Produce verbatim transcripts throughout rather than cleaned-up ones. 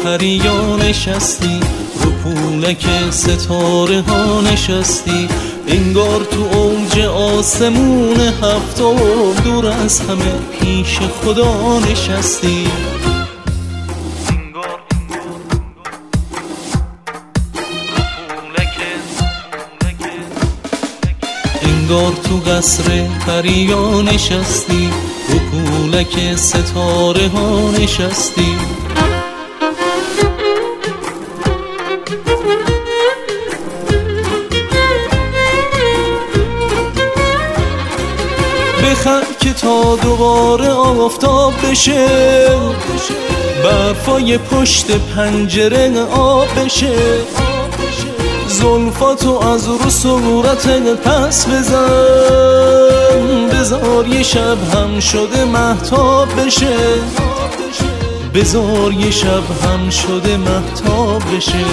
پریا نشستی، رو پولک ستاره ها نشستی، انگار تو اوج آسمون هفتم، دور از همه پیش خدا نشستی. انگار تو قصر پریا نشستی، رو پولک ستاره ها نشستی. بخند که تا دوباره آفتاب بشه، برفای پشت پنجره آب بشه، زلفاتو از رو صورتت پس بزن، بذار یه شب هم شده مهتاب بشه، بذار یه شب هم شده مهتاب بشه.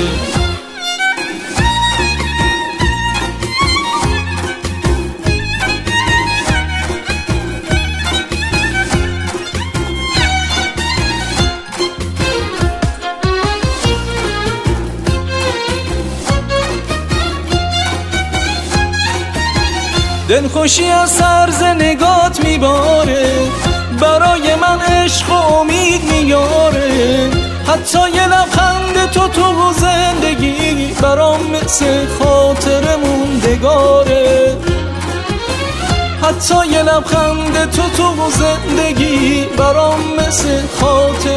دلخوشی از سرز نگات میباره، برای من عشق و امید میاره، حتی یه لبخند تو تو زندگی برام مثل خاطر موندگاره، حتی یه لبخند تو تو زندگی برام مثل خاطر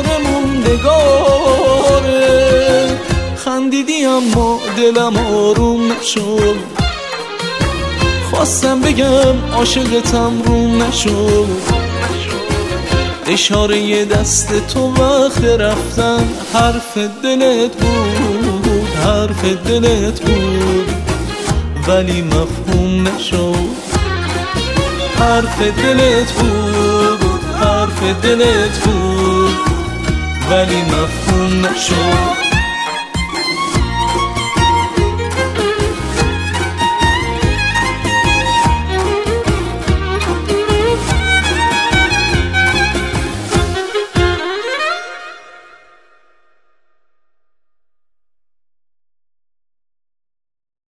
موندگاره. خندیدی اما دلم آروم نشد، خواستم بگم عاشقتم روم نشد، اشاره دست تو وقت رفتن حرف دلت بود، حرف دلت بود ولی مفهوم نشد، حرف دلت بود، حرف دلت بود ولی مفهوم نشد.